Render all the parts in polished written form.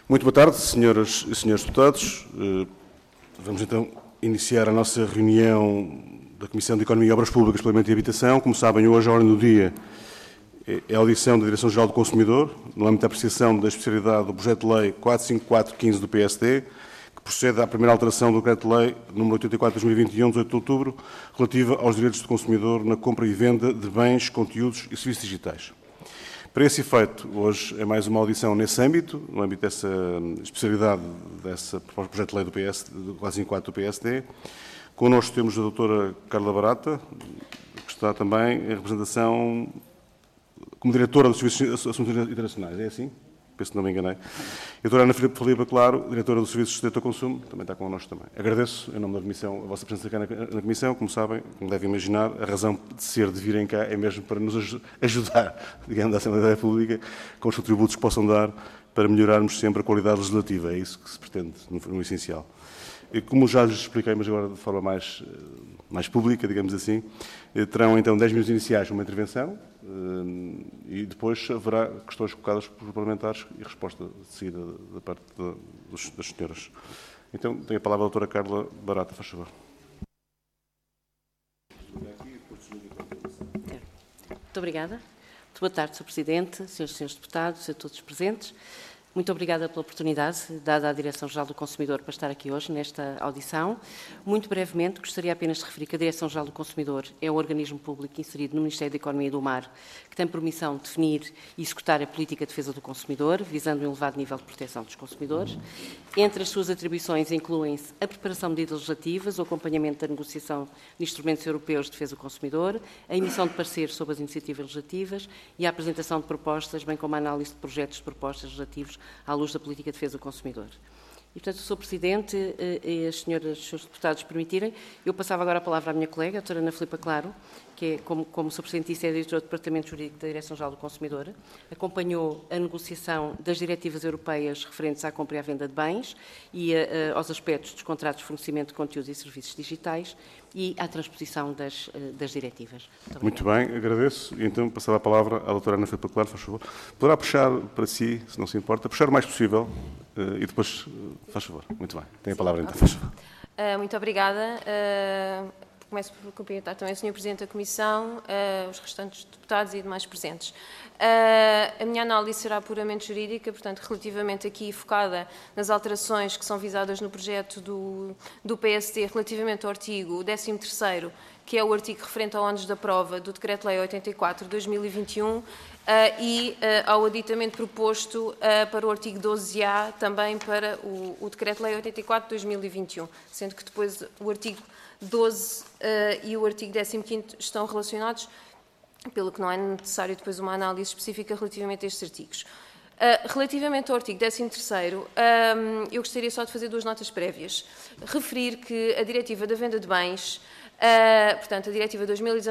Muito boa tarde, senhoras e senhores deputados. Vamos então iniciar a nossa reunião da Comissão de Economia, Obras Públicas, Planeamento e Habitação. Como sabem, hoje a ordem do dia é a audição da Direção-Geral do Consumidor, no âmbito da apreciação da especialidade do projeto de lei 45415 do PSD, que procede à primeira alteração do Decreto-Lei nº 84/2021, 18 de outubro, relativa aos direitos do consumidor na compra e venda de bens, conteúdos e serviços digitais. Para esse efeito, hoje é mais uma audição nesse âmbito, no âmbito dessa especialidade desse projeto de lei do do 454 do PSD. Connosco temos a doutora Carla Barata, que está também em representação como diretora dos Serviços de Assuntos Internacionais. É assim? Penso que não me enganei. A doutora Ana Filipe Claro, diretora dos Serviços de Direito ao Consumo, também está connosco também. Agradeço, em nome da Comissão, a vossa presença cá na Comissão. Como sabem, como devem imaginar, a razão de ser, de virem cá, é mesmo para nos ajudar, digamos, da Assembleia da República, com os contributos que possam dar para melhorarmos sempre a qualidade legislativa. É isso que se pretende, no essencial. E como já lhes expliquei, mas agora de forma mais pública, digamos assim, terão então 10 minutos iniciais uma intervenção e depois haverá questões colocadas por parlamentares e resposta de seguida da parte das senhoras. Então, tenho a palavra a doutora Carla Barata, faz favor. Muito obrigada. Muito boa tarde, Sr. Presidente, senhoras e senhores deputados, a todos os presentes. Muito obrigada pela oportunidade dada à Direção-Geral do Consumidor para estar aqui hoje nesta audição. Muito brevemente, gostaria apenas de referir que a Direção-Geral do Consumidor é um organismo público inserido no Ministério da Economia e do Mar, que tem por missão definir e executar a política de defesa do consumidor, visando um elevado nível de proteção dos consumidores. Entre as suas atribuições incluem-se a preparação de medidas legislativas, o acompanhamento da negociação de instrumentos europeus de defesa do consumidor, a emissão de pareceres sobre as iniciativas legislativas e a apresentação de propostas, bem como a análise de projetos de propostas legislativos à luz da política de defesa do consumidor. E, portanto, Sr. Presidente e as senhoras e os senhores deputados permitirem, eu passava agora a palavra à minha colega, a doutora Ana Filipe Claro, que é, como o Sr. Presidente disse, é diretora do Departamento Jurídico da Direção-Geral do Consumidor, acompanhou a negociação das diretivas europeias referentes à compra e à venda de bens e aos aspectos dos contratos de fornecimento de conteúdos e serviços digitais e à transposição das diretivas. Muito bem, agradeço. E então passava a palavra à doutora Ana Filipe Claro, faz favor. Poderá puxar para si, se não se importa, puxar o mais possível e depois, faz favor. Muito bem, tem a palavra então, faz favor. Muito obrigada. Começo por cumprimentar também o Sr. Presidente da Comissão, os restantes deputados e demais presentes. A minha análise será puramente jurídica, portanto, relativamente aqui focada nas alterações que são visadas no projeto do PSD relativamente ao artigo 13º, que é o artigo referente ao ônus da prova do Decreto-Lei 84/2021 e ao aditamento proposto para o artigo 12A, também para o Decreto-Lei 84/2021, sendo que depois o artigo 12 e o artigo 15º estão relacionados, pelo que não é necessário depois uma análise específica relativamente a estes artigos. Relativamente ao artigo 13º, eu gostaria só de fazer duas notas prévias. Referir que a Diretiva da Venda de Bens, portanto, a Diretiva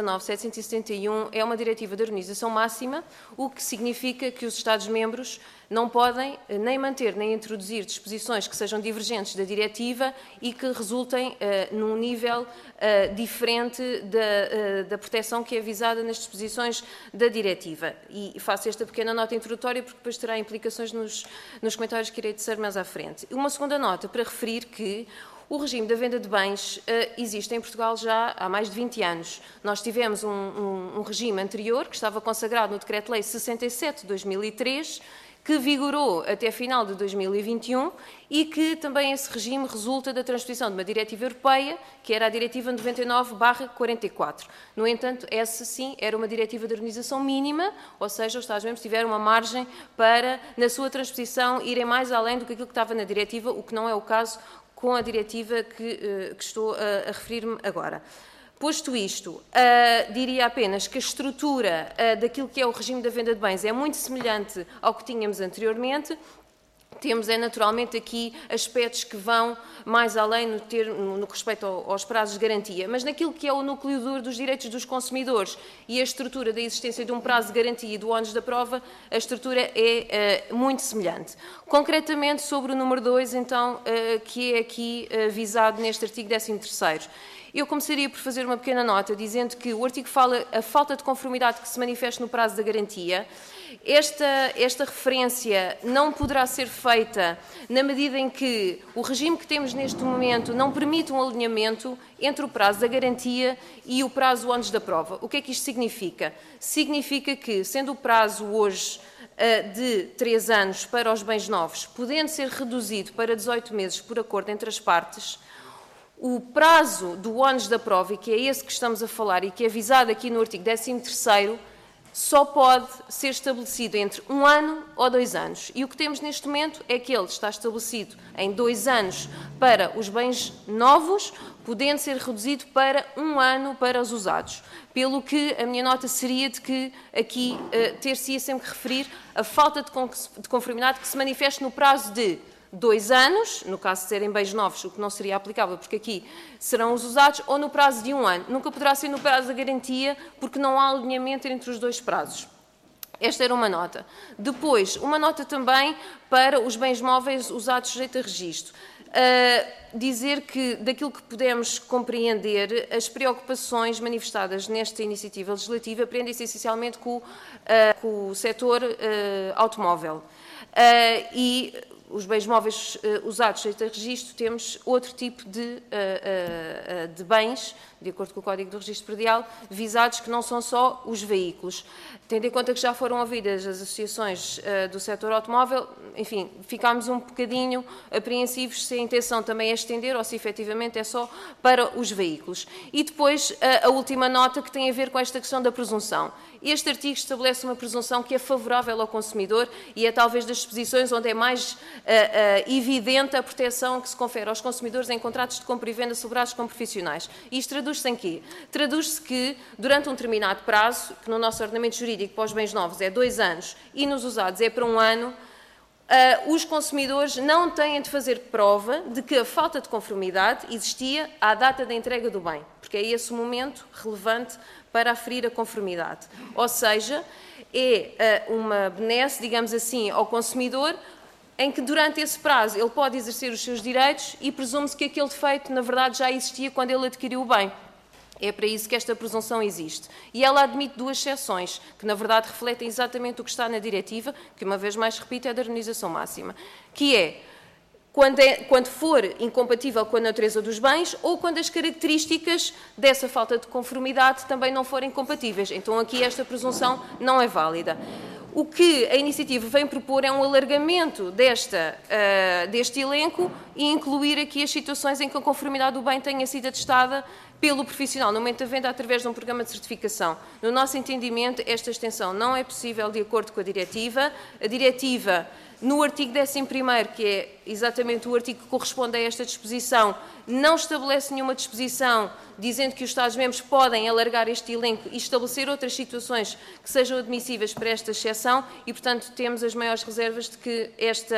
2019/771 é uma diretiva de harmonização máxima, o que significa que os Estados-membros não podem nem manter nem introduzir disposições que sejam divergentes da diretiva e que resultem num nível diferente da proteção que é visada nas disposições da diretiva. E faço esta pequena nota introdutória porque depois terá implicações nos comentários que irei tecer mais à frente. Uma segunda nota para referir que o regime da venda de bens existe em Portugal já há mais de 20 anos. Nós tivemos um regime anterior, que estava consagrado no Decreto-Lei 67/2003, que vigorou até final de 2021 e que também esse regime resulta da transposição de uma diretiva europeia, que era a Diretiva 99/44. No entanto, essa sim era uma diretiva de harmonização mínima, ou seja, os Estados-membros tiveram uma margem para, na sua transposição, irem mais além do que aquilo que estava na diretiva, o que não é o caso com a diretiva que estou a referir-me agora. Posto isto, diria apenas que a estrutura daquilo que é o regime da venda de bens é muito semelhante ao que tínhamos anteriormente. Temos, naturalmente, aqui aspectos que vão mais além no que respeita aos prazos de garantia, mas naquilo que é o núcleo duro dos direitos dos consumidores e a estrutura da existência de um prazo de garantia e do ónus da prova, a estrutura é muito semelhante. Concretamente, sobre o número 2, então, que é aqui visado neste artigo 13º. Eu começaria por fazer uma pequena nota, dizendo que o artigo fala a falta de conformidade que se manifesta no prazo da garantia. Esta referência não poderá ser feita na medida em que o regime que temos neste momento não permite um alinhamento entre o prazo da garantia e o prazo antes da prova. O que é que isto significa? Significa que, sendo o prazo hoje de 3 anos para os bens novos, podendo ser reduzido para 18 meses por acordo entre as partes, o prazo do ónus da prova, e que é esse que estamos a falar e que é visado aqui no artigo 13º, só pode ser estabelecido entre 1 ano ou 2 anos. E o que temos neste momento é que ele está estabelecido em 2 anos para os bens novos, podendo ser reduzido para 1 ano para os usados. Pelo que a minha nota seria de que aqui ter-se-ia sempre que referir a falta de conformidade que se manifesta no prazo de 2 anos, no caso de serem bens novos, o que não seria aplicável, porque aqui serão os usados, ou no prazo de 1 ano. Nunca poderá ser no prazo da garantia, porque não há alinhamento entre os dois prazos. Esta era uma nota. Depois, uma nota também para os bens móveis usados sujeito a registro. Dizer que, daquilo que podemos compreender, as preocupações manifestadas nesta iniciativa legislativa prendem-se essencialmente com o setor automóvel. E os bens móveis usados sujeito a registro, temos outro tipo de bens, de acordo com o Código do Registro Predial, visados que não são só os veículos. Tendo em conta que já foram ouvidas as associações do setor automóvel, enfim, ficámos um bocadinho apreensivos se a intenção também é estender ou se efetivamente é só para os veículos. E depois a última nota que tem a ver com esta questão da presunção. Este artigo estabelece uma presunção que é favorável ao consumidor e é talvez das disposições onde é mais evidente a proteção que se confere aos consumidores em contratos de compra e venda celebrados com profissionais. Isto traduz-se em quê? Traduz-se que, durante um determinado prazo, que no nosso ordenamento jurídico para os bens novos é 2 anos e nos usados é para 1 ano, os consumidores não têm de fazer prova de que a falta de conformidade existia à data da entrega do bem, porque é esse o momento relevante para aferir a conformidade. Ou seja, é uma benesse, digamos assim, ao consumidor, em que durante esse prazo ele pode exercer os seus direitos e presume-se que aquele defeito, na verdade, já existia quando ele adquiriu o bem. É para isso que esta presunção existe. E ela admite 2 exceções, que na verdade refletem exatamente o que está na diretiva, que uma vez mais repito é da harmonização máxima, que é quando for incompatível com a natureza dos bens ou quando as características dessa falta de conformidade também não forem compatíveis. Então aqui esta presunção não é válida. O que a iniciativa vem propor é um alargamento deste elenco e incluir aqui as situações em que a conformidade do bem tenha sido atestada pelo profissional no momento da venda através de um programa de certificação. No nosso entendimento, esta extensão não é possível de acordo com a diretiva. A diretiva, no artigo 11º, que é exatamente o artigo que corresponde a esta disposição, não estabelece nenhuma disposição dizendo que os Estados-membros podem alargar este elenco e estabelecer outras situações que sejam admissíveis para esta exceção e, portanto, temos as maiores reservas de que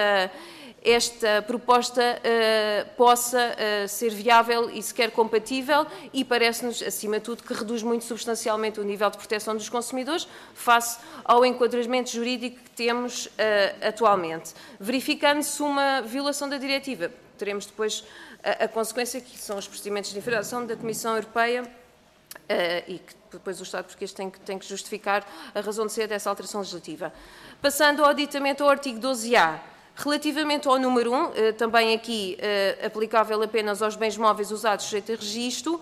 esta proposta possa ser viável e sequer compatível e parece-nos, acima de tudo, que reduz muito substancialmente o nível de proteção dos consumidores face ao enquadramento jurídico que temos atualmente. Verificando-se uma violação da diretiva, teremos depois a consequência que são os procedimentos de infração da Comissão Europeia e que depois o Estado português tem que justificar a razão de ser dessa alteração legislativa. Passando ao aditamento ao artigo 12A, relativamente ao número 1, também aqui aplicável apenas aos bens móveis usados sujeito a registro,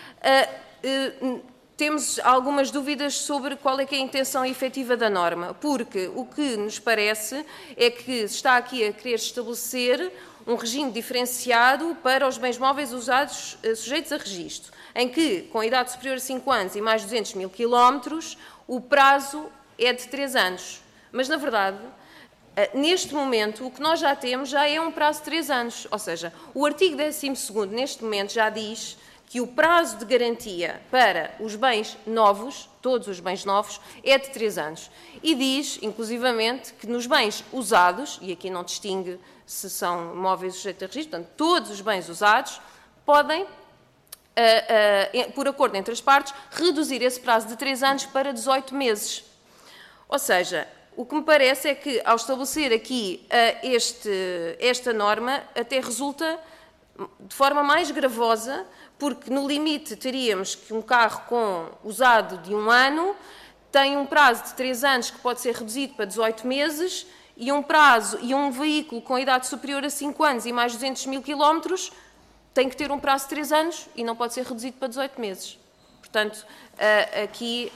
temos algumas dúvidas sobre qual é que é a intenção efetiva da norma, porque o que nos parece é que se está aqui a querer estabelecer um regime diferenciado para os bens móveis usados sujeitos a registro, em que, com idade superior a 5 anos e mais 200 mil quilómetros, o prazo é de 3 anos. Mas, na verdade, neste momento, o que nós já temos já é um prazo de 3 anos. Ou seja, o artigo 12º, neste momento, já diz que o prazo de garantia para os bens novos, todos os bens novos, é de 3 anos. E diz, inclusivamente, que nos bens usados, e aqui não distingue se são móveis sujeitos a registro, portanto, todos os bens usados podem, por acordo entre as partes, reduzir esse prazo de 3 anos para 18 meses. Ou seja, o que me parece é que, ao estabelecer aqui esta norma, até resulta de forma mais gravosa, porque no limite teríamos que um carro usado de 1 ano tem um prazo de 3 anos que pode ser reduzido para 18 meses e um veículo com idade superior a 5 anos e mais 200 mil quilómetros tem que ter um prazo de 3 anos e não pode ser reduzido para 18 meses. Portanto, aqui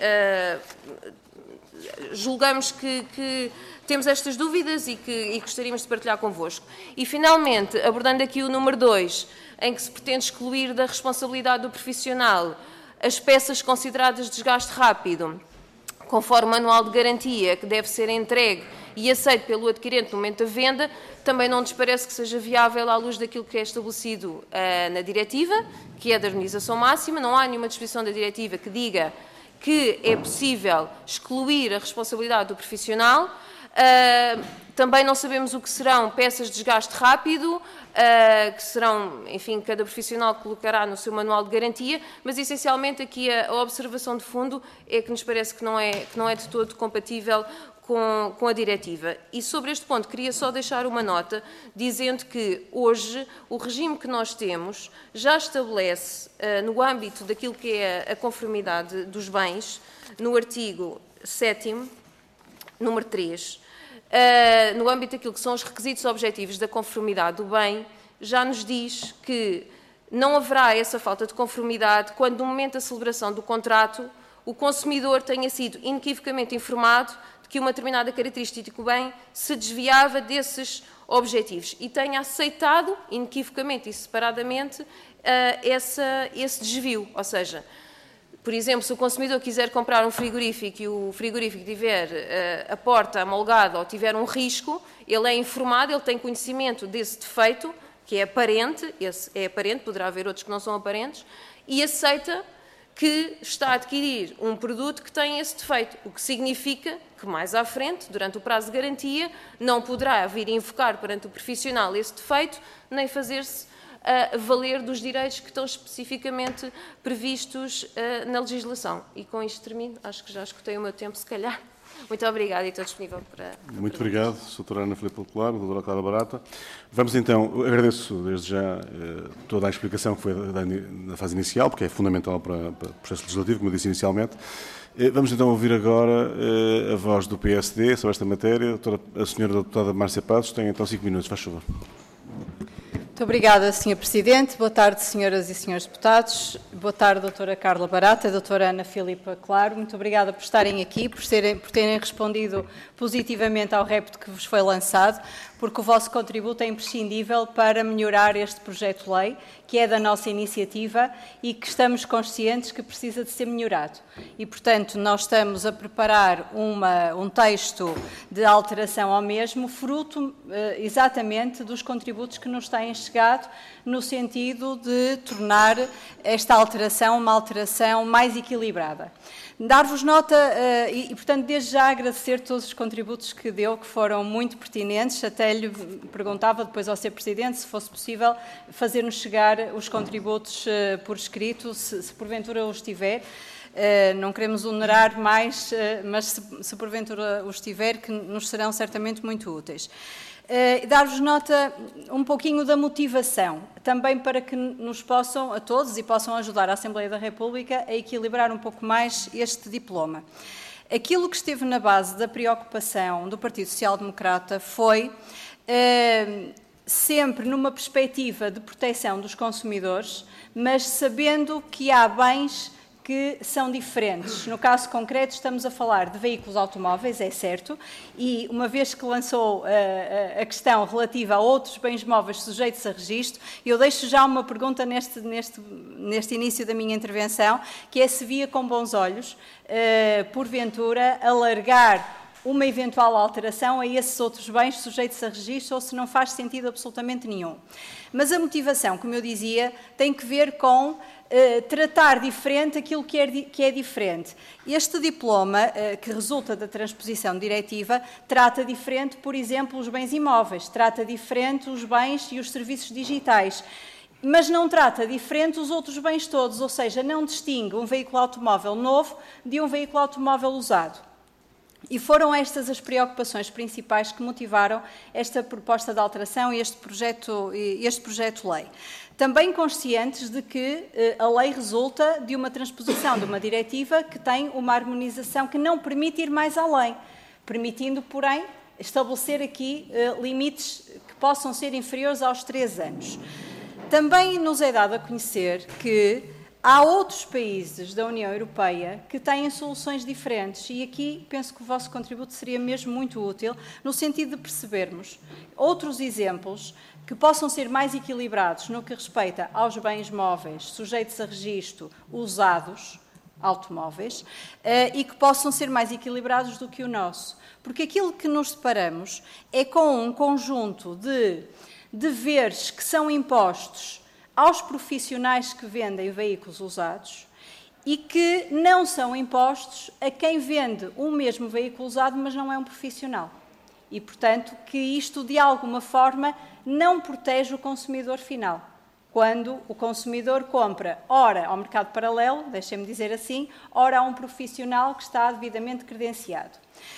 julgamos que temos estas dúvidas e gostaríamos de partilhar convosco. E, finalmente, abordando aqui o número 2, em que se pretende excluir da responsabilidade do profissional as peças consideradas de desgaste rápido, conforme manual de garantia, que deve ser entregue e aceito pelo adquirente no momento da venda, também não nos parece que seja viável à luz daquilo que é estabelecido na diretiva, que é da harmonização máxima. Não há nenhuma disposição da diretiva que diga que é possível excluir a responsabilidade do profissional. Também não sabemos o que serão peças de desgaste rápido, que serão, enfim, cada profissional colocará no seu manual de garantia, mas essencialmente aqui a observação de fundo é que nos parece que não é de todo compatível com a diretiva. E sobre este ponto queria só deixar uma nota, dizendo que hoje o regime que nós temos já estabelece, no âmbito daquilo que é a conformidade dos bens, no artigo 7º, número 3, no âmbito daquilo que são os requisitos objetivos da conformidade do bem, já nos diz que não haverá essa falta de conformidade quando, no momento da celebração do contrato, o consumidor tenha sido inequivocamente informado de que uma determinada característica do bem se desviava desses objetivos e tenha aceitado, inequivocamente e separadamente, esse desvio. Ou seja, por exemplo, se o consumidor quiser comprar um frigorífico e o frigorífico tiver a porta amolgada ou tiver um risco, ele é informado, ele tem conhecimento desse defeito, que é aparente, esse é aparente, poderá haver outros que não são aparentes, e aceita que está a adquirir um produto que tem esse defeito, o que significa que mais à frente, durante o prazo de garantia, não poderá vir invocar perante o profissional esse defeito, nem fazer-se valer dos direitos que estão especificamente previstos na legislação. E com isto termino, acho que já escutei o meu tempo, se calhar. Muito obrigada e estou disponível para... Muito obrigado, Sra. Ana Filipe Popular, Dra. Cláudia Barata. Vamos então, agradeço desde já toda a explicação que foi na fase inicial, porque é fundamental para o processo legislativo, como eu disse inicialmente. Vamos então ouvir agora a voz do PSD sobre esta matéria. A Sra. Deputada Márcia Passos tem então 5 minutos, faz favor. Muito obrigada, Sr. Presidente. Boa tarde, senhoras e senhores deputados. Boa tarde, doutora Carla Barata, doutora Ana Filipa Claro. Muito obrigada por estarem aqui, por terem respondido positivamente ao repto que vos foi lançado, porque o vosso contributo é imprescindível para melhorar este projeto de lei, que é da nossa iniciativa e que estamos conscientes que precisa de ser melhorado. E, portanto, nós estamos a preparar um texto de alteração ao mesmo, fruto exatamente dos contributos que nos têm chegado, no sentido de tornar esta alteração uma alteração mais equilibrada. Dar-vos nota e, portanto, desde já agradecer todos os contributos que deu, que foram muito pertinentes. Até lhe perguntava depois ao Sr. Presidente se fosse possível fazer-nos chegar os contributos por escrito, se porventura os tiver. Não queremos onerar mais, mas se porventura os tiver, que nos serão certamente muito úteis. Dar-vos nota um pouquinho da motivação, também para que nos possam, a todos, e possam ajudar a Assembleia da República a equilibrar um pouco mais este diploma. Aquilo que esteve na base da preocupação do Partido Social Democrata foi sempre numa perspectiva de proteção dos consumidores, mas sabendo que há bens que são diferentes. No caso concreto, estamos a falar de veículos automóveis, é certo, e uma vez que lançou a questão relativa a outros bens móveis sujeitos a registro, eu deixo já uma pergunta neste início da minha intervenção, que é se via com bons olhos, porventura, alargar uma eventual alteração a esses outros bens sujeitos a registro ou se não faz sentido absolutamente nenhum. Mas a motivação, como eu dizia, tem que ver com tratar diferente aquilo que é diferente. Este diploma, que resulta da transposição diretiva, trata diferente, por exemplo, os bens imóveis, trata diferente os bens e os serviços digitais, mas não trata diferente os outros bens todos, ou seja, não distingue um veículo automóvel novo de um veículo automóvel usado. E foram estas as preocupações principais que motivaram esta proposta de alteração e este projeto de lei. Também conscientes de que a lei resulta de uma transposição de uma diretiva que tem uma harmonização que não permite ir mais além, permitindo, porém, estabelecer aqui limites que possam ser inferiores aos 3 anos. Também nos é dado a conhecer que há outros países da União Europeia que têm soluções diferentes e aqui penso que o vosso contributo seria mesmo muito útil no sentido de percebermos outros exemplos que possam ser mais equilibrados no que respeita aos bens móveis sujeitos a registro usados, automóveis, e que possam ser mais equilibrados do que o nosso. Porque aquilo que nos deparamos é com um conjunto de deveres que são impostos aos profissionais que vendem veículos usados e que não são impostos a quem vende o mesmo veículo usado, mas não é um profissional. E, portanto, que isto, de alguma forma, não protege o consumidor final. Quando o consumidor compra, ora ao mercado paralelo, deixem-me dizer assim, ora a um profissional que está devidamente credenciado.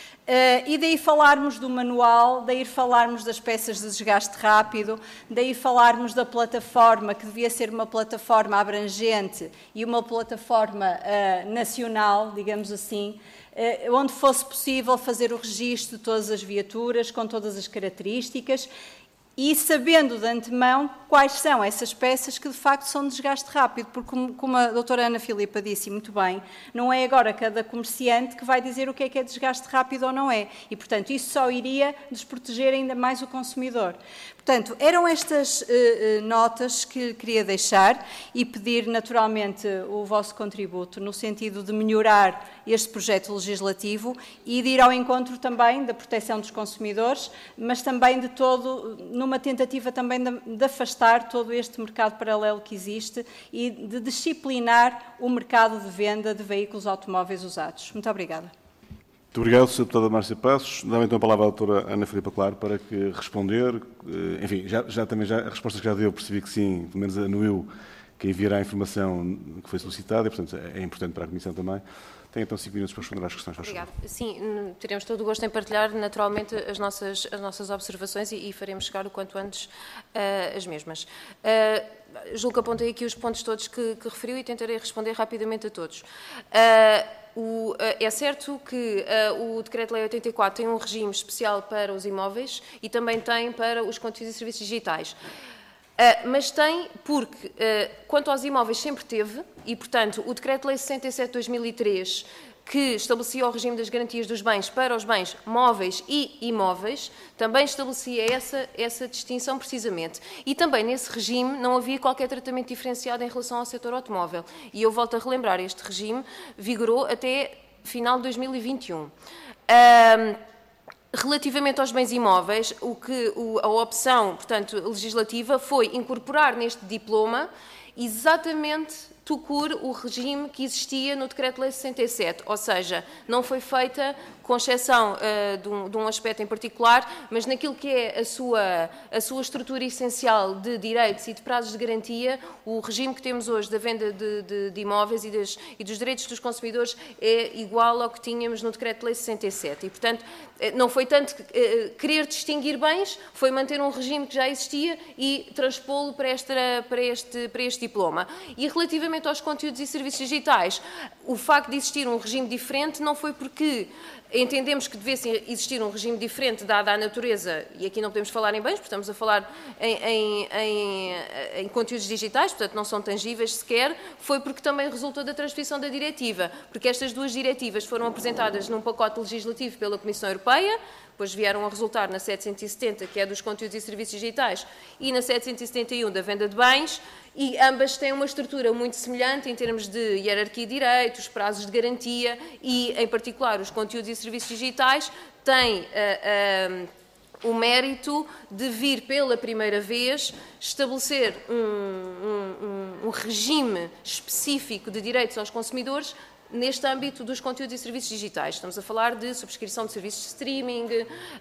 E daí falarmos do manual, daí falarmos das peças de desgaste rápido, daí falarmos da plataforma, que devia ser uma plataforma abrangente e uma plataforma nacional, digamos assim, onde fosse possível fazer o registro de todas as viaturas, com todas as características, e sabendo de antemão quais são essas peças que de facto são de desgaste rápido, porque como a doutora Ana Filipa disse muito bem, não é agora cada comerciante que vai dizer o que é desgaste rápido ou não é, e portanto isso só iria desproteger ainda mais o consumidor. Portanto, eram estas notas que queria deixar e pedir naturalmente o vosso contributo no sentido de melhorar este projeto legislativo e de ir ao encontro também da proteção dos consumidores, mas também de todo, numa tentativa também de afastar todo este mercado paralelo que existe e de disciplinar o mercado de venda de veículos automóveis usados. Muito obrigada. Muito obrigado, Sra. Deputada Márcia Passos. Dá-me então a palavra à doutora Ana Filipa Claro para que responder. Enfim, a resposta que já deu, percebi que sim, pelo menos anuiu que enviará a informação que foi solicitada e, portanto, é importante para a Comissão também. Tem então 5 minutos para responder às questões. Obrigada. Sim, teremos todo o gosto em partilhar naturalmente as nossas observações e faremos chegar o quanto antes as mesmas. Julgo que apontei aqui os pontos todos que referiu e tentarei responder rapidamente a todos. É certo que o Decreto-Lei 84 tem um regime especial para os imóveis e também tem para os conteúdos e serviços digitais. Mas tem porque, quanto aos imóveis, sempre teve, e, portanto, o Decreto-Lei 67 de 2003, que estabelecia o regime das garantias dos bens para os bens móveis e imóveis, também estabelecia essa distinção precisamente. E também nesse regime não havia qualquer tratamento diferenciado em relação ao setor automóvel. E eu volto a relembrar, este regime vigorou até final de 2021. Relativamente aos bens imóveis, a opção, portanto, legislativa foi incorporar neste diploma exatamente o regime que existia no Decreto-Lei 67, ou seja, não foi feita com exceção de um aspecto em particular, mas naquilo que é a sua estrutura essencial de direitos e de prazos de garantia, o regime que temos hoje da venda de imóveis e dos direitos dos consumidores é igual ao que tínhamos no Decreto-Lei 67. E, portanto, não foi tanto querer distinguir bens, foi manter um regime que já existia e transpô-lo para este diploma. E relativamente aos conteúdos e serviços digitais, o facto de existir um regime diferente não foi porque entendemos que devesse existir um regime diferente, dada a natureza, e aqui não podemos falar em bens, porque estamos a falar em conteúdos digitais, portanto não são tangíveis sequer, foi porque também resultou da transposição da diretiva, porque estas duas diretivas foram apresentadas num pacote legislativo pela Comissão Europeia, depois vieram a resultar na 770, que é dos conteúdos e serviços digitais, e na 771 da venda de bens, e ambas têm uma estrutura muito semelhante em termos de hierarquia de direitos, prazos de garantia e, em particular, os conteúdos e serviços digitais têm o mérito de vir pela primeira vez estabelecer um regime específico de direitos aos consumidores neste âmbito dos conteúdos e serviços digitais. Estamos a falar de subscrição de serviços de streaming,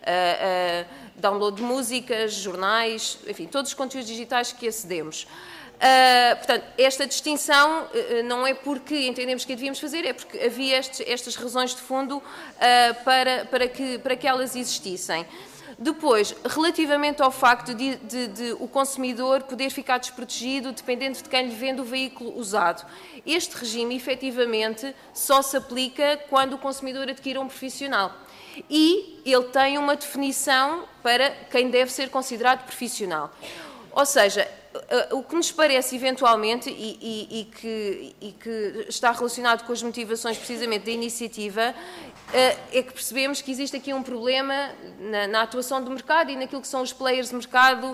download de músicas, jornais, enfim, todos os conteúdos digitais que acedemos. Portanto, esta distinção não é porque entendemos que a devíamos fazer, é porque havia estas razões de fundo para que elas existissem. Depois, relativamente ao facto de o consumidor poder ficar desprotegido dependendo de quem lhe vende o veículo usado, este regime, efetivamente, só se aplica quando o consumidor adquire um profissional. E ele tem uma definição para quem deve ser considerado profissional. Ou seja, o que nos parece eventualmente e que está relacionado com as motivações precisamente da iniciativa é que percebemos que existe aqui um problema na atuação do mercado e naquilo que são os players de mercado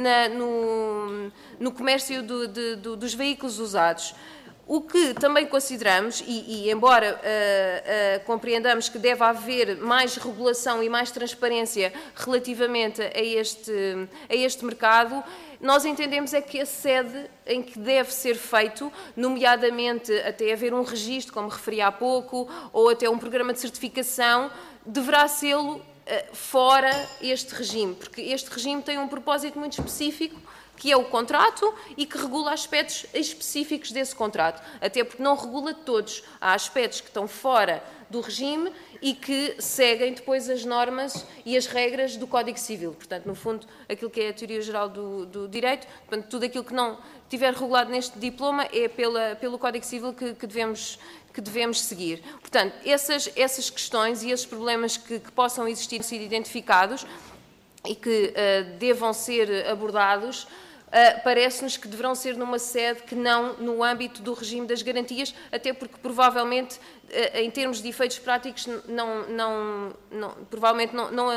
no comércio dos veículos usados. O que também consideramos, e embora compreendamos que deve haver mais regulação e mais transparência relativamente a este mercado, nós entendemos é que a sede em que deve ser feito, nomeadamente até haver um registro, como referi há pouco, ou até um programa de certificação, deverá sê-lo fora este regime, porque este regime tem um propósito muito específico, que é o contrato e que regula aspectos específicos desse contrato. Até porque não regula todos. Há aspectos que estão fora do regime e que seguem depois as normas e as regras do Código Civil. Portanto, no fundo, aquilo que é a teoria geral do direito, portanto, tudo aquilo que não estiver regulado neste diploma é pelo Código Civil que devemos seguir. Portanto, essas questões e esses problemas que possam existir sido identificados e que devam ser abordados, parece-nos que deverão ser numa sede que não no âmbito do regime das garantias, até porque provavelmente, em termos de efeitos práticos, provavelmente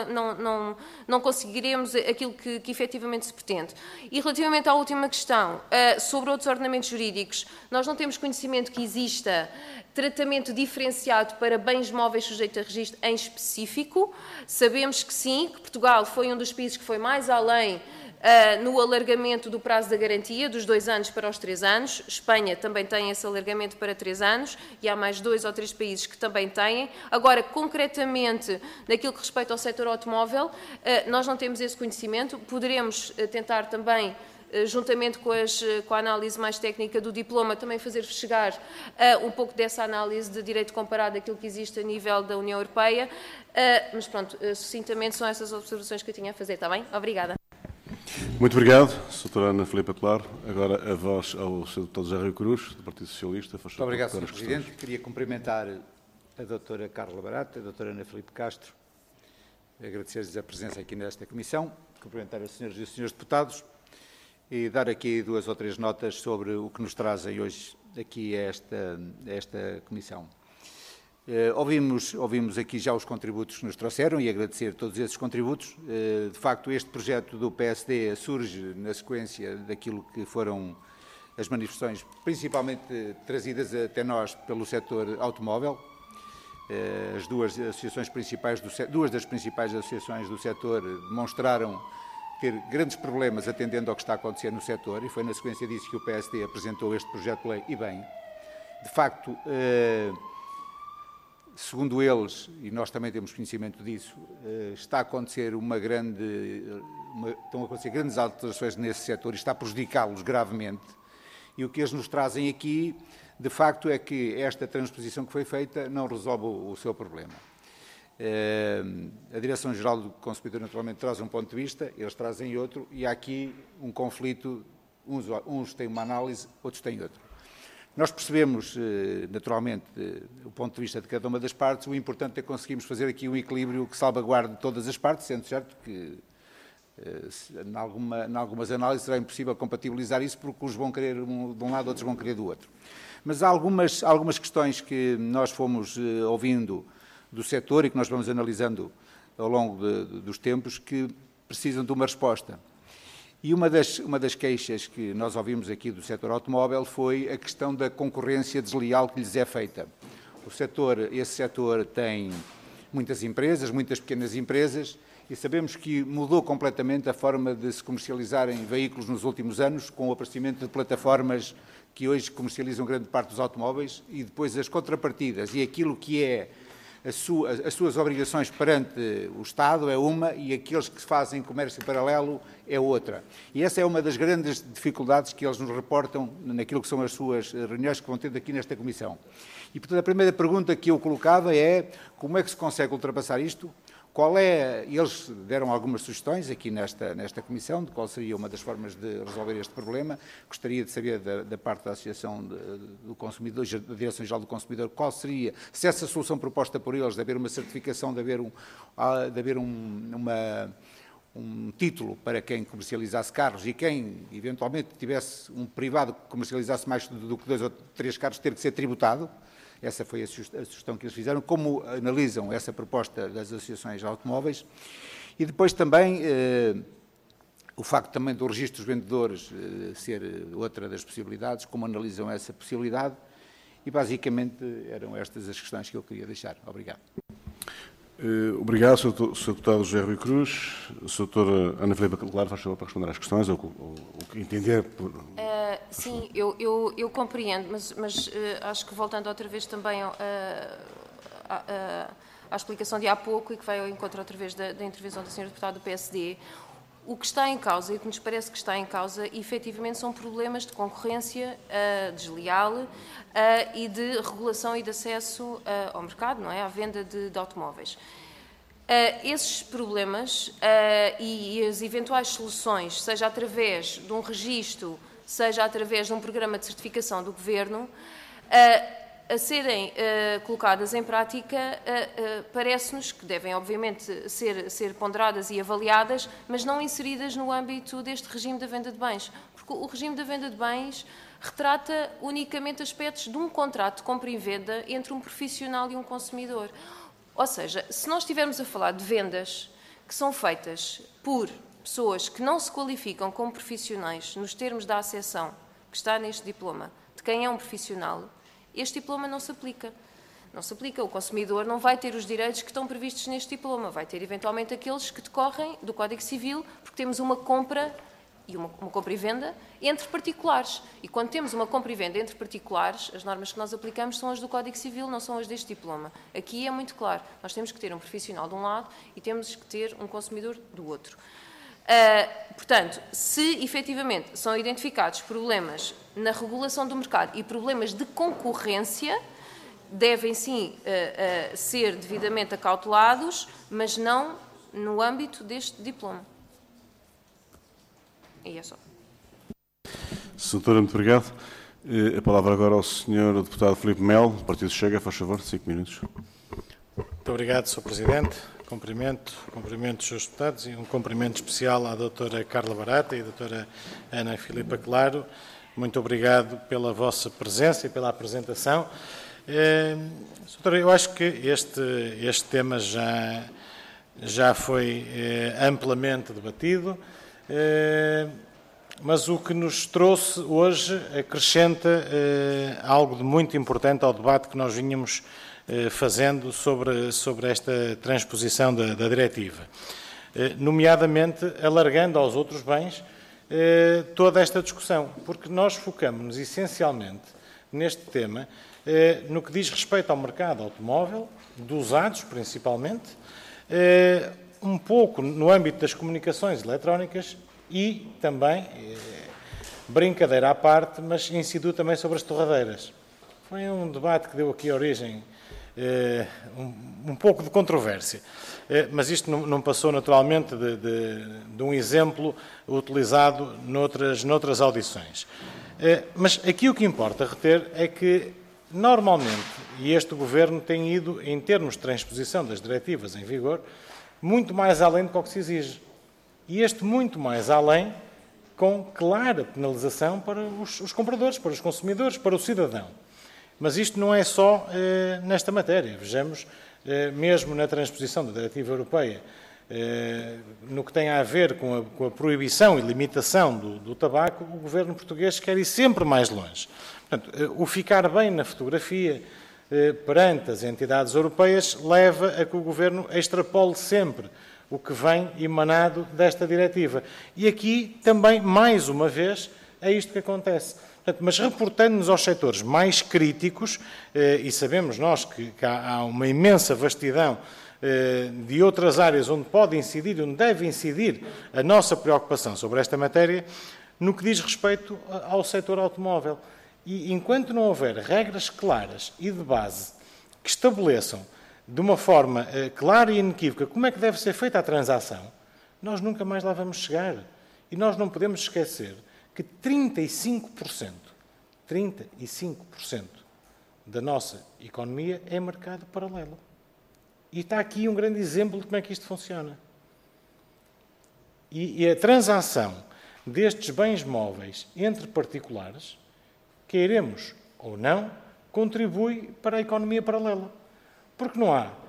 não conseguiremos aquilo que efetivamente se pretende. E relativamente à última questão, sobre outros ordenamentos jurídicos, nós não temos conhecimento que exista tratamento diferenciado para bens móveis sujeitos a registro em específico. Sabemos que sim, que Portugal foi um dos países que foi mais além no alargamento do prazo da garantia, dos 2 anos para os 3 anos. Espanha também tem esse alargamento para 3 anos e há mais 2 ou 3 países que também têm. Agora, concretamente, naquilo que respeita ao setor automóvel, nós não temos esse conhecimento. Poderemos tentar também, juntamente com a análise mais técnica do diploma, também fazer chegar um pouco dessa análise de direito comparado àquilo que existe a nível da União Europeia. Mas pronto, sucintamente são essas observações que eu tinha a fazer, está bem? Obrigada. Muito obrigado, Sra. Ana Filipa Claro. Agora a voz ao Sr. Dr. José Rui Cruz, do Partido Socialista. Muito obrigado, Sr. Presidente. Queria cumprimentar a Dra. Carla Barata, a Dra. Ana Filipe Castro, agradecer-lhes a presença aqui nesta comissão, cumprimentar as senhoras e os senhores deputados e dar aqui 2 ou 3 notas sobre o que nos trazem hoje aqui a esta comissão. Ouvimos aqui já os contributos que nos trouxeram e agradecer todos esses contributos. De facto, este projeto do PSD surge na sequência daquilo que foram as manifestações, principalmente trazidas até nós pelo setor automóvel. As duas das principais associações do setor demonstraram ter grandes problemas atendendo ao que está a acontecer no setor e foi na sequência disso que o PSD apresentou este projeto de lei e bem. De facto, segundo eles, e nós também temos conhecimento disso, estão a acontecer grandes alterações nesse setor e está a prejudicá-los gravemente. E o que eles nos trazem aqui, de facto, é que esta transposição que foi feita não resolve o seu problema. A Direção-Geral do Consumidor, naturalmente, traz um ponto de vista, eles trazem outro, e há aqui um conflito, uns têm uma análise, outros têm outra. Nós percebemos, naturalmente, o ponto de vista de cada uma das partes. O importante é conseguirmos fazer aqui um equilíbrio que salvaguarde todas as partes, sendo certo que, em algumas análises, será impossível compatibilizar isso, porque uns vão querer de um lado, outros vão querer do outro. Mas há algumas questões que nós fomos ouvindo do setor e que nós vamos analisando ao longo dos tempos que precisam de uma resposta. E uma das queixas que nós ouvimos aqui do setor automóvel foi a questão da concorrência desleal que lhes é feita. Esse setor tem muitas empresas, muitas pequenas empresas, e sabemos que mudou completamente a forma de se comercializarem veículos nos últimos anos, com o aparecimento de plataformas que hoje comercializam grande parte dos automóveis, e depois as contrapartidas e aquilo que é as suas obrigações perante o Estado é uma e aqueles que fazem comércio paralelo é outra. E essa é uma das grandes dificuldades que eles nos reportam naquilo que são as suas reuniões que vão ter aqui nesta Comissão. E, portanto, a primeira pergunta que eu colocava é como é que se consegue ultrapassar isto? Eles deram algumas sugestões aqui nesta Comissão de qual seria uma das formas de resolver este problema. Gostaria de saber da parte da Associação do Consumidor, da Direção-Geral do Consumidor, qual seria, se essa solução proposta por eles, de haver uma certificação, de haver um título para quem comercializasse carros e quem, eventualmente, tivesse um privado que comercializasse mais do que 2 ou 3 carros, ter que ser tributado. Essa foi a sugestão que eles fizeram. Como analisam essa proposta das associações de automóveis? E depois também o facto também do registro dos vendedores ser outra das possibilidades, como analisam essa possibilidade. E basicamente eram estas as questões que eu queria deixar. Obrigado. Obrigado, Sr. Deputado José Rui Cruz. A Sra. Ana Filipa Claro, faz favor para responder às questões, ou o que entender. Sim, eu compreendo, mas acho que voltando outra vez também à explicação de há pouco e que vai ao encontro outra vez da intervenção da Sra. Deputada do PSD, o que está em causa e o que nos parece que está em causa, efetivamente, são problemas de concorrência desleal e de regulação e de acesso ao mercado, não é? À venda de automóveis. Esses problemas e as eventuais soluções, seja através de um registro, seja através de um programa de certificação do Governo, a serem colocadas em prática, parece-nos que devem, obviamente, ser ponderadas e avaliadas, mas não inseridas no âmbito deste regime da venda de bens. Porque o regime da venda de bens retrata unicamente aspectos de um contrato de compra e venda entre um profissional e um consumidor. Ou seja, se nós estivermos a falar de vendas que são feitas por pessoas que não se qualificam como profissionais nos termos da acessão que está neste diploma de quem é um profissional, este diploma não se aplica. Não se aplica. O consumidor não vai ter os direitos que estão previstos neste diploma. Vai ter, eventualmente, aqueles que decorrem do Código Civil, porque temos uma compra e uma compra e venda entre particulares. E quando temos uma compra e venda entre particulares, as normas que nós aplicamos são as do Código Civil, não são as deste diploma. Aqui é muito claro. Nós temos que ter um profissional de um lado e temos que ter um consumidor do outro. Portanto, se efetivamente são identificados problemas na regulação do mercado e problemas de concorrência, devem sim ser devidamente acautelados, mas não no âmbito deste diploma. E é só. Doutora, muito obrigado. A palavra agora ao Sr. Deputado Filipe Melo, do Partido Chega, faz favor, 5 minutos. Muito obrigado, Sr. Presidente. Cumprimento os Srs. Deputados e um cumprimento especial à doutora Carla Barata e à doutora Ana Filipa Claro. Muito obrigado pela vossa presença e pela apresentação. Doutora, eu acho que este tema já foi amplamente debatido, mas o que nos trouxe hoje acrescenta algo de muito importante ao debate que nós vínhamos fazendo sobre esta transposição da diretiva, nomeadamente alargando aos outros bens toda esta discussão, porque nós focamos-nos essencialmente neste tema no que diz respeito ao mercado automóvel, dos usados principalmente, um pouco no âmbito das comunicações eletrónicas e também, brincadeira à parte, mas incidiu também sobre as torradeiras. Foi um debate que deu aqui origem um pouco de controvérsia, mas isto não passou naturalmente de um exemplo utilizado noutras audições. Mas aqui o que importa reter é que, normalmente, e este Governo tem ido, em termos de transposição das diretivas em vigor, muito mais além do que se exige. E este muito mais além, com clara penalização para os compradores, para os consumidores, para o cidadão. Mas isto não é só nesta matéria. Vejamos, mesmo na transposição da diretiva europeia, no que tem a ver com a proibição e limitação do tabaco, o Governo português quer ir sempre mais longe. Portanto, o ficar bem na fotografia perante as entidades europeias leva a que o Governo extrapole sempre o que vem emanado desta diretiva. E aqui também, mais uma vez, é isto que acontece. Portanto, mas reportando-nos aos setores mais críticos, e sabemos nós que há uma imensa vastidão de outras áreas onde pode incidir, onde deve incidir a nossa preocupação sobre esta matéria, no que diz respeito ao setor automóvel. E enquanto não houver regras claras e de base que estabeleçam de uma forma clara e inequívoca como é que deve ser feita a transação, nós nunca mais lá vamos chegar. E nós não podemos esquecer que 35% da nossa economia é mercado paralelo. E está aqui um grande exemplo de como é que isto funciona. E a transação destes bens móveis entre particulares, queiremos ou não, contribui para a economia paralela. Porque não há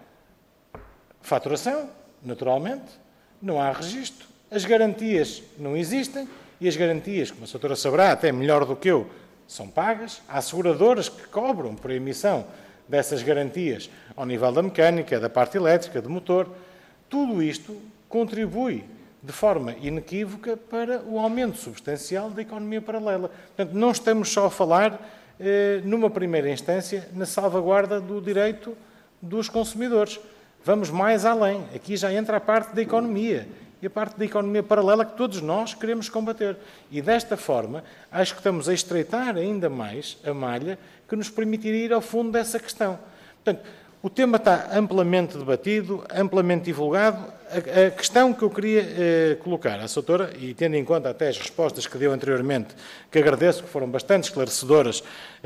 faturação, naturalmente, não há registro, as garantias não existem, e as garantias, como a doutora saberá, até melhor do que eu, são pagas. Há seguradoras que cobram por a emissão dessas garantias ao nível da mecânica, da parte elétrica, do motor. Tudo isto contribui de forma inequívoca para o aumento substancial da economia paralela. Portanto, não estamos só a falar, numa primeira instância, na salvaguarda do direito dos consumidores. Vamos mais além. Aqui já entra a parte da economia. E a parte da economia paralela que todos nós queremos combater. E desta forma, acho que estamos a estreitar ainda mais a malha que nos permitiria ir ao fundo dessa questão. Portanto, o tema está amplamente debatido, amplamente divulgado. A questão que eu queria colocar à doutora, e tendo em conta até as respostas que deu anteriormente, que agradeço, que foram bastante esclarecedoras,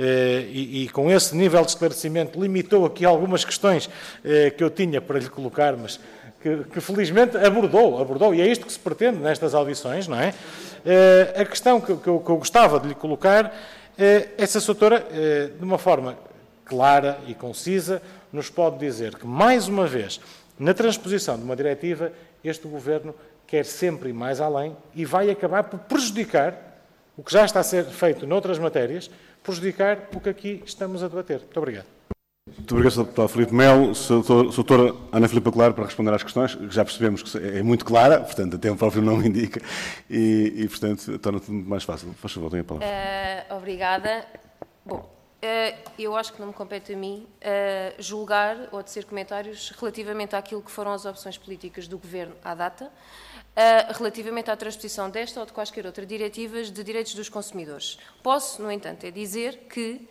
e com esse nível de esclarecimento limitou aqui algumas questões que eu tinha para lhe colocar, mas que felizmente abordou, e é isto que se pretende nestas audições, não é? A questão que eu gostava de lhe colocar, essa doutora, de uma forma clara e concisa, nos pode dizer que, mais uma vez, na transposição de uma diretiva, este Governo quer sempre ir mais além e vai acabar por prejudicar o que já está a ser feito noutras matérias, prejudicar o que aqui estamos a debater. Muito obrigado. Muito obrigado, Sr. Deputado Filipe Melo. Doutora Ana Filipa Claro, para responder às questões, que já percebemos que é muito clara, portanto, até o próprio nome indica, e portanto, torna tudo muito mais fácil. Faz favor, tenha a palavra. Obrigada. Bom, eu acho que não me compete a mim julgar ou tecer comentários relativamente àquilo que foram as opções políticas do Governo à data, relativamente à transposição desta ou de quaisquer outras diretivas de direitos dos consumidores. Posso, no entanto, dizer que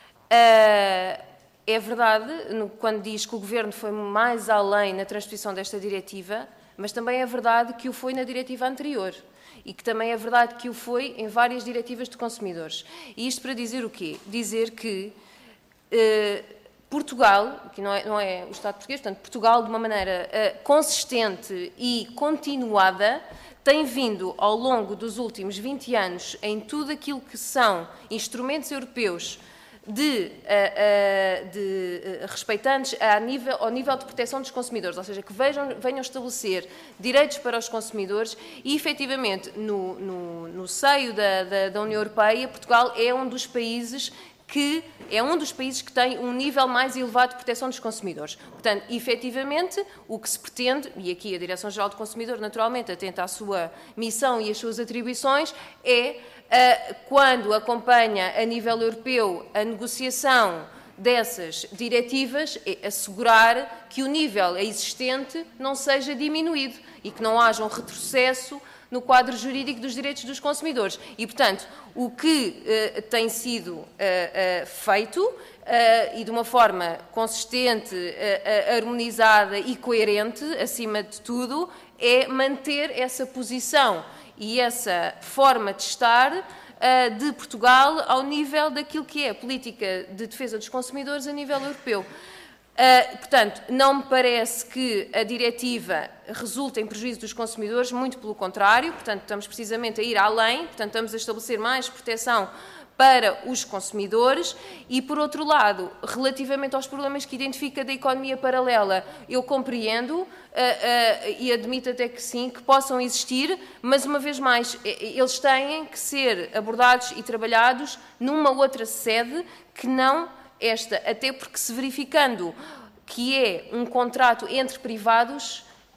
é verdade quando diz que o Governo foi mais além na transposição desta diretiva, mas também é verdade que o foi na diretiva anterior e que também é verdade que o foi em várias diretivas de consumidores. E isto para dizer o quê? Dizer que Portugal, que não é o Estado português, portanto, Portugal, de uma maneira consistente e continuada, tem vindo, ao longo dos últimos 20 anos, em tudo aquilo que são instrumentos europeus respeitantes ao nível de proteção dos consumidores, ou seja, que venham estabelecer direitos para os consumidores e, efetivamente, no seio da União Europeia, Portugal é um dos países que tem um nível mais elevado de proteção dos consumidores. Portanto, efetivamente, o que se pretende, e aqui a Direção-Geral do Consumidor, naturalmente, atenta à sua missão e às suas atribuições, é, quando acompanha a nível europeu a negociação dessas diretivas, é assegurar que o nível existente não seja diminuído e que não haja um retrocesso no quadro jurídico dos direitos dos consumidores. E, portanto, o que tem sido feito, e de uma forma consistente, harmonizada e coerente, acima de tudo, é manter essa posição e essa forma de estar de Portugal ao nível daquilo que é a política de defesa dos consumidores a nível europeu. Portanto, não me parece que a diretiva resulte em prejuízo dos consumidores, muito pelo contrário, portanto, estamos precisamente a ir além, portanto, estamos a estabelecer mais proteção para os consumidores e, por outro lado, relativamente aos problemas que identifica da economia paralela, eu compreendo e admito até que sim, que possam existir, mas, uma vez mais, eles têm que ser abordados e trabalhados numa outra sede que não esta, até porque, se verificando que é um contrato entre privados,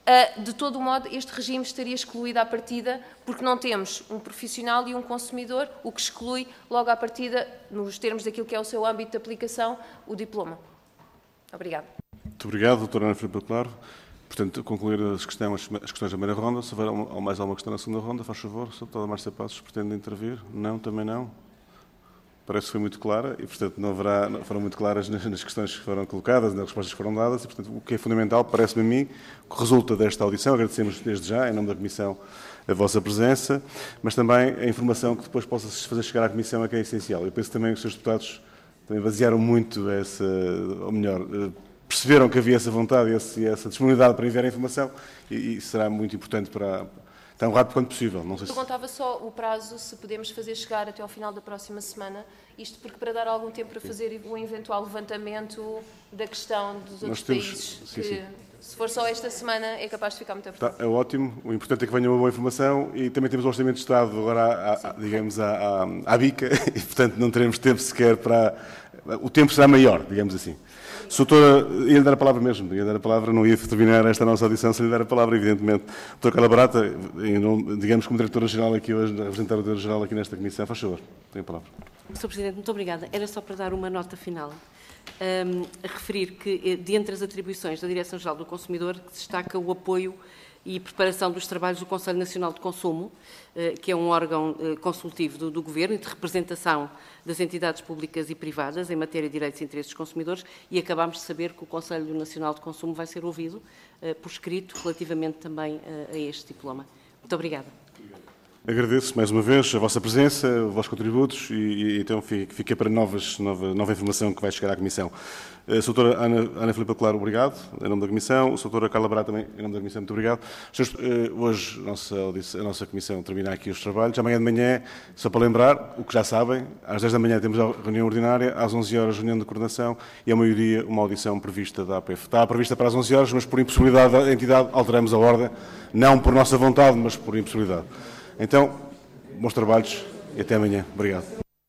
De todo o modo, este regime estaria excluído à partida, porque não temos um profissional e um consumidor, o que exclui logo à partida, nos termos daquilo que é o seu âmbito de aplicação, o diploma. Obrigada. Muito obrigado, doutora Ana Filipa Claro. Portanto, concluir as questões da primeira ronda. Se houver mais alguma questão na segunda ronda, faz favor. Sr. Deputada Márcia Passos, pretende intervir? Não, também não. Parece que foi muito clara e, portanto, foram muito claras nas questões que foram colocadas, nas respostas que foram dadas e, portanto, o que é fundamental, parece-me a mim, que resulta desta audição, agradecemos desde já, em nome da Comissão, a vossa presença, mas também a informação que depois possa se fazer chegar à Comissão é que é essencial. Eu penso também que os seus deputados também basearam muito ou melhor, perceberam que havia essa vontade e essa disponibilidade para enviar a informação e será muito importante para tão rápido quanto possível. Não sei Perguntava só o prazo, se podemos fazer chegar até ao final da próxima semana, isto porque para dar algum tempo para fazer um eventual levantamento da questão dos outros países, se for só esta semana é capaz de ficar muito apertado. É ótimo, o importante é que venha uma boa informação e também temos o Orçamento de Estado agora, digamos, à bica e, portanto, não teremos tempo sequer para... O tempo será maior, digamos assim. Doutora, ia-lhe dar a palavra mesmo, não ia terminar esta nossa audição sem lhe dar a palavra, evidentemente. Doutora Carla Barata, digamos como Diretora-Geral aqui hoje, a representar a Diretora-Geral aqui nesta Comissão, faz favor, tem a palavra. Sr. Presidente, muito obrigada. Era só para dar uma nota final, a referir que, dentre as atribuições da Direção-Geral do Consumidor, que destaca o apoio e preparação dos trabalhos do Conselho Nacional de Consumo, que é um órgão consultivo do Governo e de representação das entidades públicas e privadas em matéria de direitos e interesses dos consumidores, e acabámos de saber que o Conselho Nacional de Consumo vai ser ouvido por escrito relativamente também a este diploma. Muito obrigada. Agradeço mais uma vez a vossa presença, os vossos contributos e então fica para nova informação que vai chegar à Comissão. A doutora Ana Filipa Claro, obrigado, em nome da Comissão. A doutora Carla Barata, também, em nome da Comissão, muito obrigado. Hoje a nossa Comissão termina aqui os trabalhos. Amanhã de manhã, só para lembrar, o que já sabem, às 10 da manhã temos a reunião ordinária, às 11 horas reunião de coordenação e ao meio-dia uma audição prevista da APF. Está prevista para as 11 horas, mas por impossibilidade da entidade alteramos a ordem, não por nossa vontade, mas por impossibilidade. Então, bons trabalhos e até amanhã. Obrigado.